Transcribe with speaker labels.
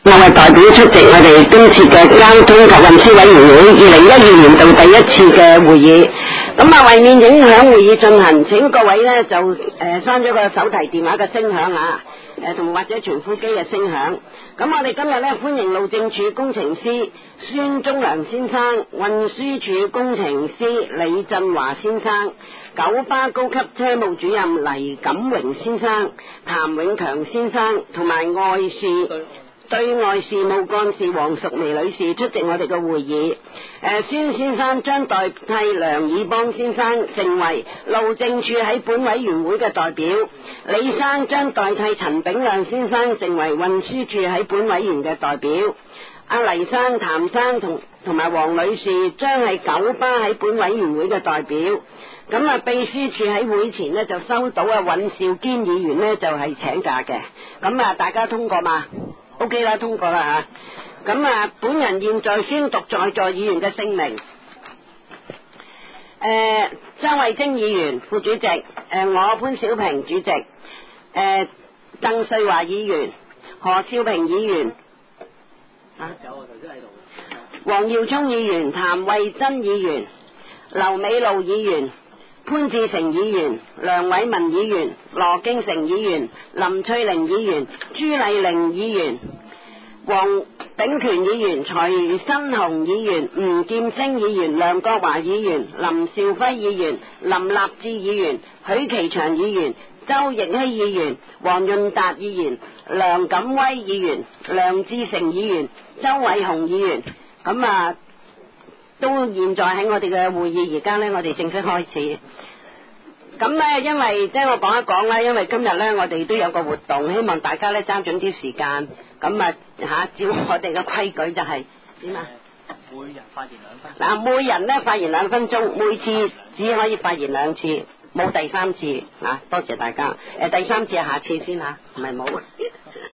Speaker 1: 我係代表出席我哋今次嘅交通及運輸委員會2012年度第一次嘅會議。咁啊，為免影響會議進行，請各位呢就閂咗個手提電話嘅聲響啊，同或者傳呼機嘅聲響。咁我哋今日呢歡迎路政署工程師孫忠良先生、運輸署工程師李振華先生、九巴高級車務主任黎錦榮先生、譚永強先生同埋對外事務幹事黃淑薇女士出席我哋嘅會議。孫先生將代替梁以邦先生成為路政署喺本委員會嘅代表，李生將代替陳炳亮先生成為運輸署喺本委員嘅代表，阿黎生、譚生同埋黃女士將係九巴喺本委員會嘅代表。咁啊，秘書處喺會前呢就收到尹兆堅議員呢就係請假嘅。咁啊，大家通過嘛？OK 啦，通過啦吓。咁啊，本人現在宣讀在座議員嘅姓名。張慧晶議員副主席，我潘小平主席，鄧瑞華議員，何少平議員，黃耀聰議員，譚慧珍議員，劉美露議員，潘志成議員，梁偉文議員，羅敬成議員，林翠玲議員，朱麗玲議員，黃炳權議員，徐新雄議員，吳劍星議員，梁國華議員，林兆輝議員，林立志議員，許其祥議員，周奕希議員，黃潤達議員，梁錦威議員，梁志成議員，周偉雄議員。咁啊都現在喺我哋嘅會議，而家呢，我哋正式開始。咁呢，因為即係我講一講啦，因為今日呢，我哋都有個活動，希望大家呢爭準啲時間。咁啊照我哋嘅規矩就係點啊？每人發言2分。嗱，每人呢發言2分鐘，每次只可以發言2次，冇第三次啊！多謝大家。第三次係下次先吓，唔係冇。